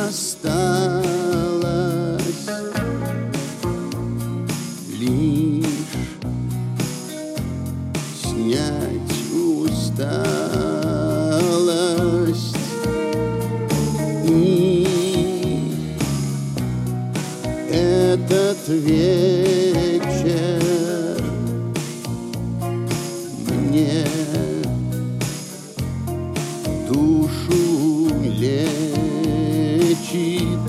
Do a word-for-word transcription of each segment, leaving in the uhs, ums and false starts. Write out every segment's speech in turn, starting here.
осталось лишь снять усталость и этот вечер мне душу лечит.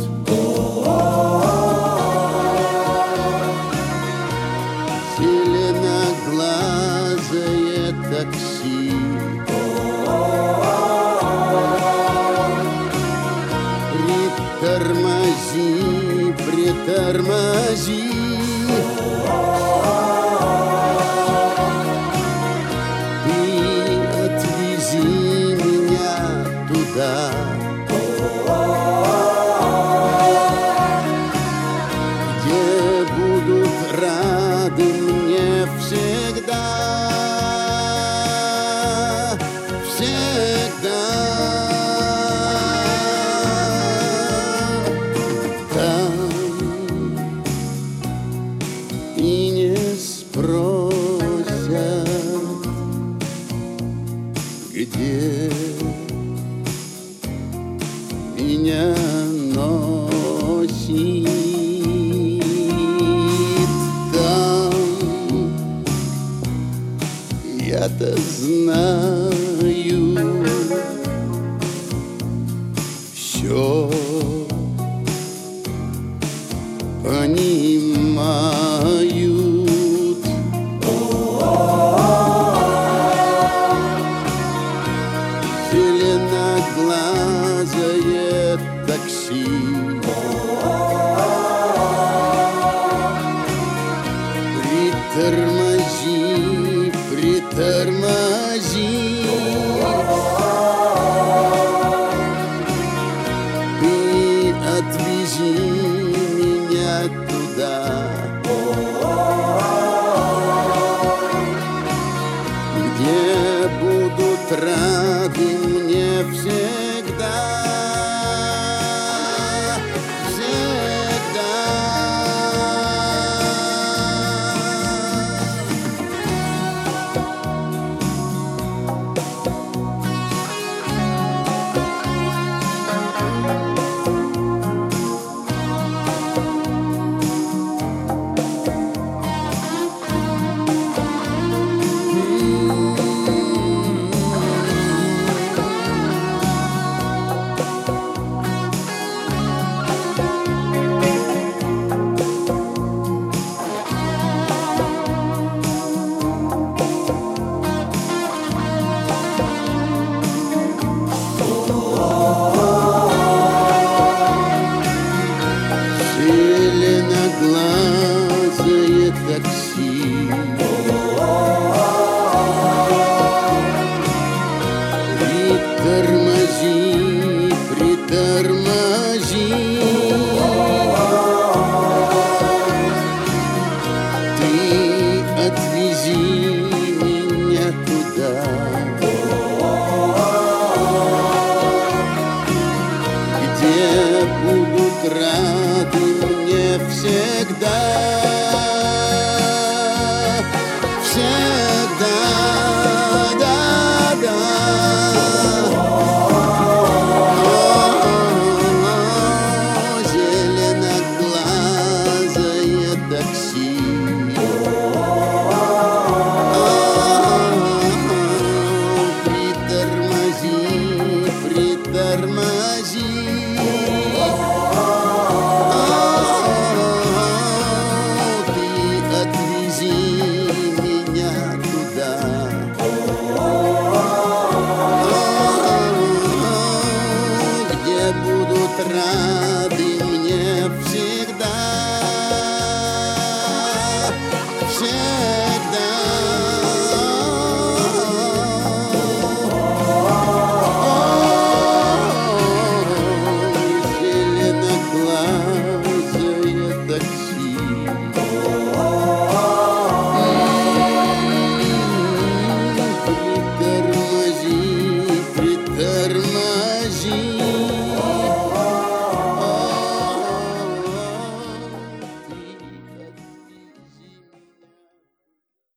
Зеленоглазое такси притормози, притормози. Ты отвези меня туда, где будут рады мне всегда, всегда. Там и не спросят, где меня носит. Там я-то знаю все, понимают. Зеленоглазое такси притормози, притормози. Ты отвези меня туда, где будут рады мне всегда, всегда. Зеленоглазое такси притормози, притормози. Ты отвези меня туда, где будут рады мне всегда, всегда, да, да. О, зеленоглазое такси притормози, притормози. Будут рады